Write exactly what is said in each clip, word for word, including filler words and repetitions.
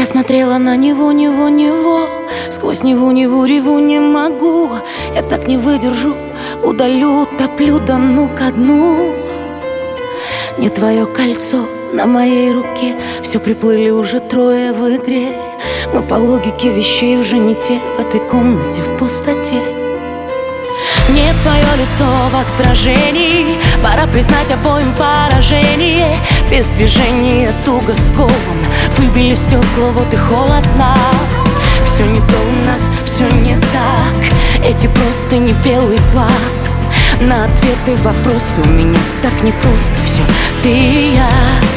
Я смотрела на него, него, него. Сквозь Неву, Неву, реву не могу. Я так не выдержу, удалю, топлю, да ну ко дну. Не твое кольцо на моей руке. Все приплыли уже трое в игре. Мы по логике вещей уже не те. В этой комнате в пустоте. Не твое лицо в отражении. Пора признать обоим поражение. Без движения туго скован. Выбили стекла, вот и холодно. Все не то у нас, все не так. Эти просто не белый флаг. На ответы вопросы у меня так непросто. Все ты и я.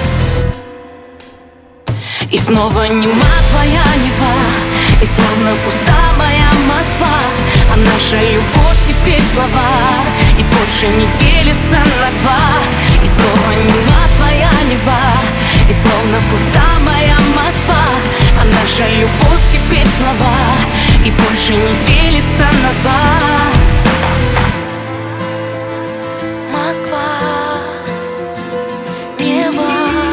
И снова нема твоя Нева. И словно пуста моя Москва. А наша любовь теперь слова. И больше не делится на два. И снова нема твоя Нева. И словно пуста моя Москва. А наша любовь теперь слова. И больше не делится на два. Москва, Нева.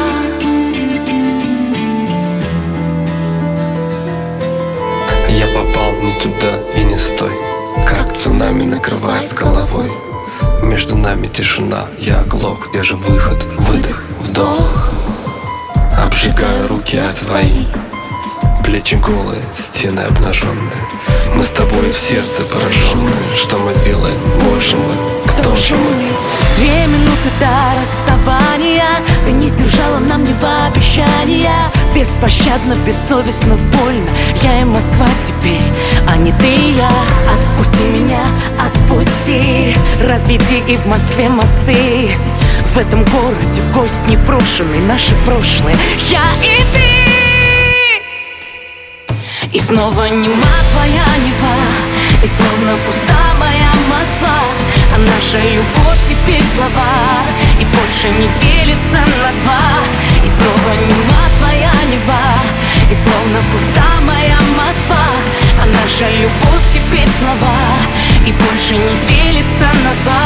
Я попал не туда и не с той. Как цунами накрывает с головой. Между нами тишина, я оглох. Где же выход, выдох, вдох. Обжигаю руки от твои. Плечи голые, стены обнаженные. Мы с тобой в сердце пораженные. Что мы делаем, боже мой, кто же мы? Две минуты до расставания. Ты не сдержала нам Нева обещания. Беспощадно, бессовестно, больно. Я и Москва теперь, а не ты и я. Отпусти меня, отпусти. Разведи и в Москве мосты. В этом городе гость непрошенный. Наше прошлое, я и ты. И снова нема твоя Нева. И словно пуста моя Москва. А наша любовь теперь слова. И больше не делится на два. И снова нема твоя Нева. И словно пуста моя Москва. А наша любовь теперь слова. И больше не делится на два.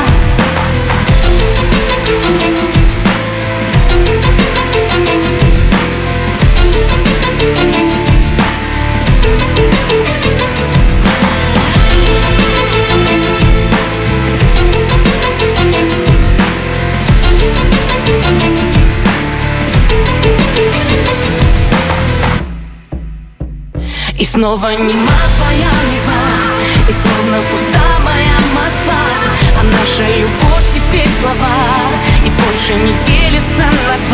И снова нема твоя Нева. И словно пуста моя Москва. А наша любовь теперь слова. И больше не делится на два.